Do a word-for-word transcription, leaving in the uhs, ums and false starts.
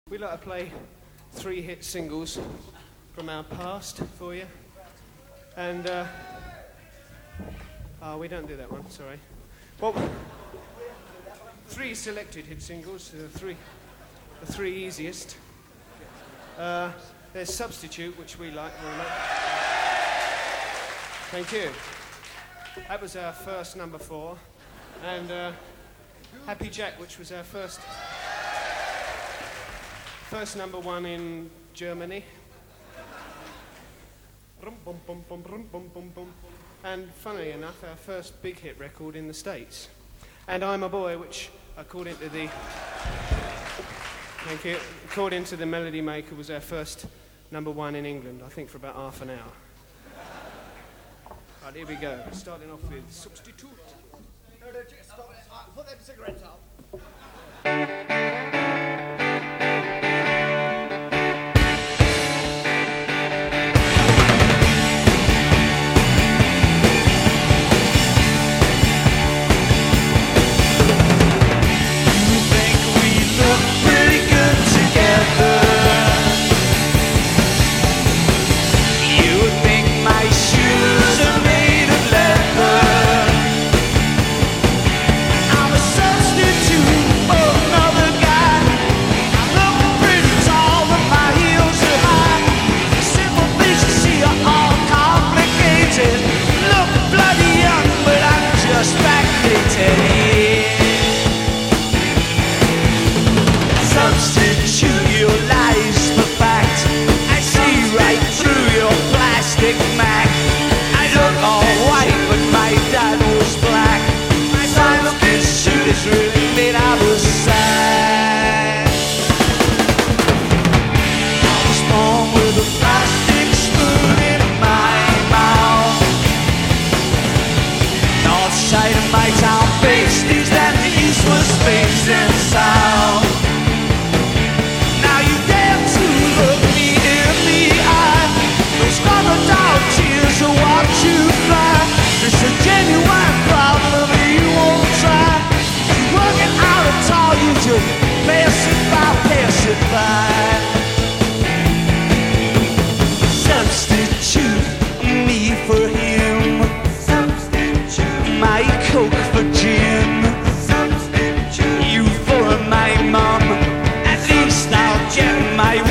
We like to play three hit singles from our past for you. And, uh, oh, we don't do that one, sorry. Well, three selected hit singles, the three, the three easiest. Uh, there's Substitute, which we like very much. Thank you. That was our first number four. And uh, Happy Jack, which was our first... First number one in Germany. And funny enough, our first big hit record in the States. And I'm a Boy, which according to the thank you, according to the Melody Maker, was our first number one in England, I think for about half an hour. Right, here we go. Starting off with Substitute. No, no, just stop. Uh, put them cigarettes up. My